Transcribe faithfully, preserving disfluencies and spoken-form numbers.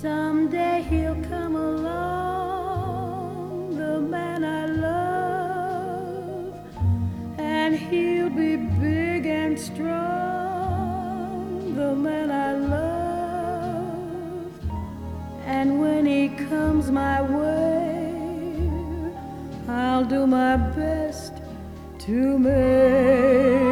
Someday he'll come along, the man I love, and he'll be big and strong, the man I love. And when he comes my way, I'll do my best to make